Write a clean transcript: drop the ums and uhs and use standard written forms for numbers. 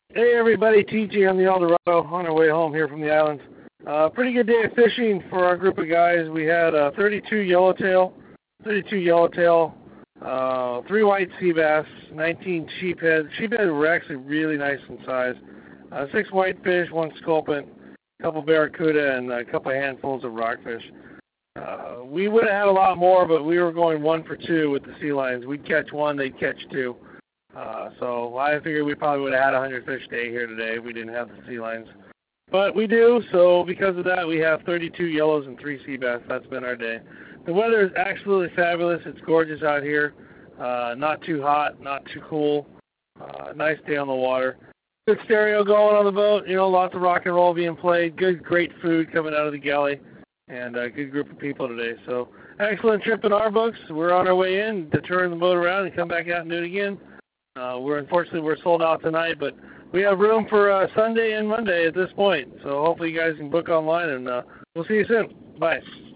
Hey everybody, TG on the Eldorado on our way home here from the islands. Pretty good day of fishing for our group of guys. We had 32 yellowtail, 3 white sea bass, 19 sheephead. Sheephead were actually really nice in size. 6 whitefish, 1 sculpin, a couple barracuda, and a couple handfuls of rockfish. We would have had a lot more, but we were going 1 for 2 with the sea lions. We'd catch 1, they'd catch 2. So I figured we probably would have had a 100-fish day here today if we didn't have the sea lions. But we do, so because of that, we have 32 yellows and 3 sea bass. That's been our day. The weather is absolutely fabulous. It's gorgeous out here. Not too hot, not too cool. Nice day on the water. Good stereo going on the boat. You know, lots of rock and roll being played. Good, great food coming out of the galley. And a good group of people today. So excellent trip in our books. We're on our way in to turn the boat around and come back out and do it again. Unfortunately, we're sold out tonight, but we have room for Sunday and Monday at this point. So hopefully you guys can book online, and we'll see you soon. Bye.